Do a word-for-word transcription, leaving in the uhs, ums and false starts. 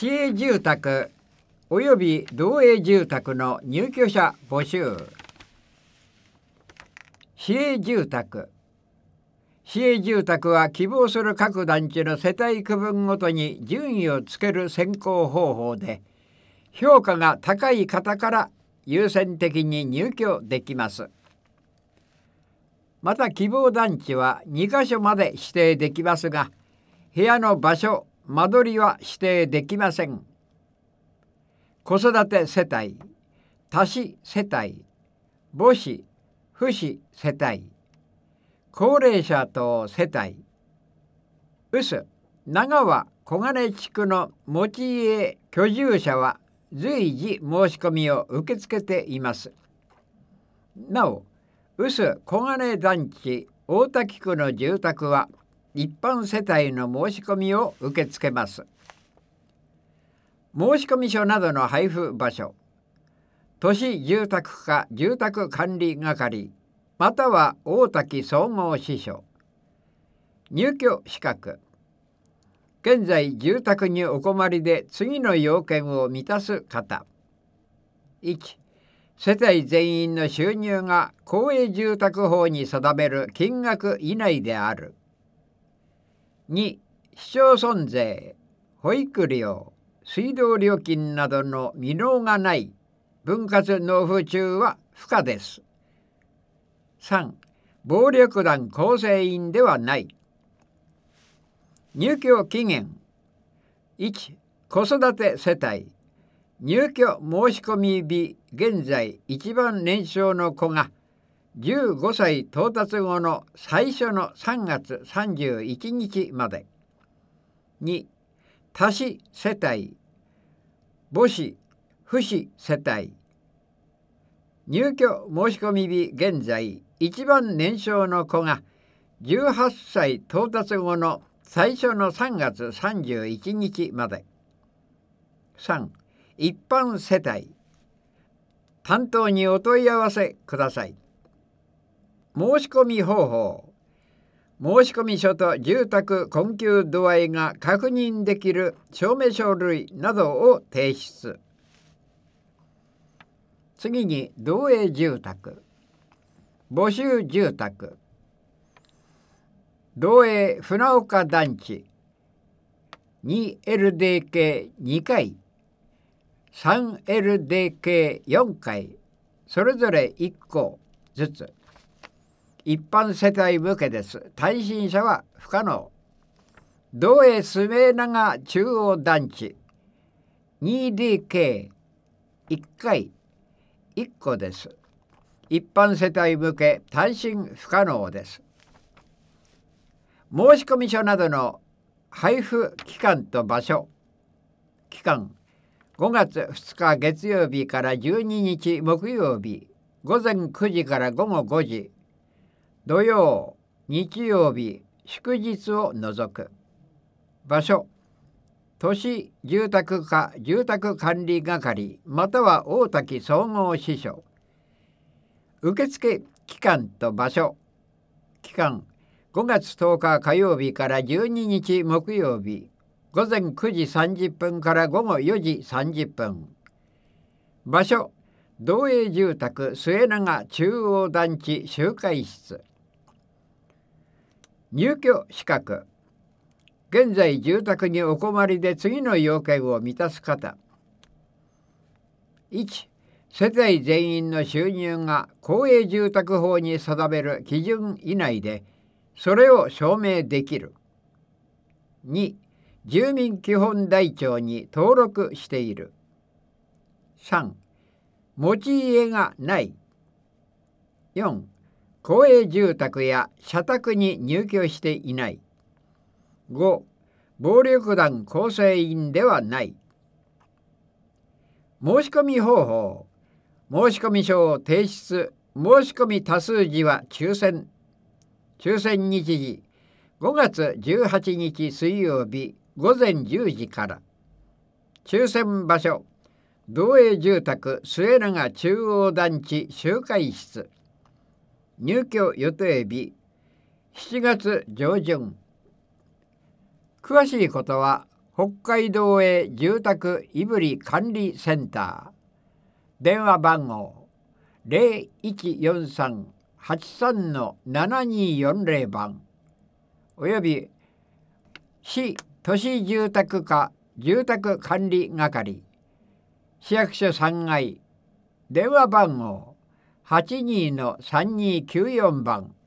市営住宅および同営住宅の入居者募集。市営住宅市営住宅は希望する各団地の世帯区分ごとに順位をつける選考方法で、評価が高い方から優先的に入居できます。また希望団地はにか所まで指定できますが、部屋の場所、間取りは指定できません。子育て世帯、多子世帯、母子、父子世帯、高齢者等世帯、臼、長和小金地区の持ち家居住者は随時申し込みを受け付けています。なお、臼小金団地大滝区の住宅は一般世帯の申し込みを受け付けます。申込書などの配布場所、都市住宅課住宅管理係または大滝総合支所。入居資格、現在住宅にお困りで次の要件を満たす方。いち、世帯全員の収入が公営住宅法に定める金額以内である。に、市町村税、保育料、水道料金などの未納がない。分割納付中は不可です。さん、暴力団構成員ではない。入居期限、いち、子育て世帯、入居申込日現在一番年少の子がじゅうごさい到達後の最初のさんがつさんじゅういちにちまで。に、多子世帯、母子、父子世帯、入居申込日現在一番年少の子がじゅうはっさい到達後の最初のさんがつさんじゅういちにちまで。さん、一般世帯、担当にお問い合わせください。申込方法、申込書と住宅困窮度合いが確認できる証明書類などを提出。次に同営住宅、募集住宅、同営船岡団地 にエルディーケーに 階 さんエルディーケーよん 階それぞれいっこずつ。一般世帯向けです。耐震者は不可能。同営スメ長中央団地 にディーケーいっ 階いっこです。一般世帯向け耐震不可能です。申込書などの配布期間と場所。期間、ごがつふつか月曜日からじゅうににち木曜日ごぜんくじからごごごじ、土曜、日曜日、祝日を除く。場所、都市住宅課住宅管理係または大滝総合支所。受付期間と場所。期間、ごがつとおか火曜日からじゅうににち木曜日ごぜんくじさんじゅっぷんからごごよじさんじゅっぷん。場所、同営住宅末長中央団地集会室。入居資格、現在住宅にお困りで次の要件を満たす方。いち、世帯全員の収入が公営住宅法に定める基準以内でそれを証明できる。に、住民基本台帳に登録している。さん、持ち家がない。よん、公営住宅や社宅に入居していない。ご、暴力団構成員ではない。申込方法、申込書を提出、申込多数時は抽選。抽選日時、ごがつじゅうはちにち水曜日ごぜんじゅうじから。抽選場所、同営住宅末長中央団地集会室。入居予定日、しちがつ上旬。詳しいことは北海道営住宅いぶり管理センター、電話番号 ゼロいちよんさん はちさん ななによんゼロ 番および市都市住宅課住宅管理係、市役所さんがい、電話番号 はちにーのさんにーきゅうよん 番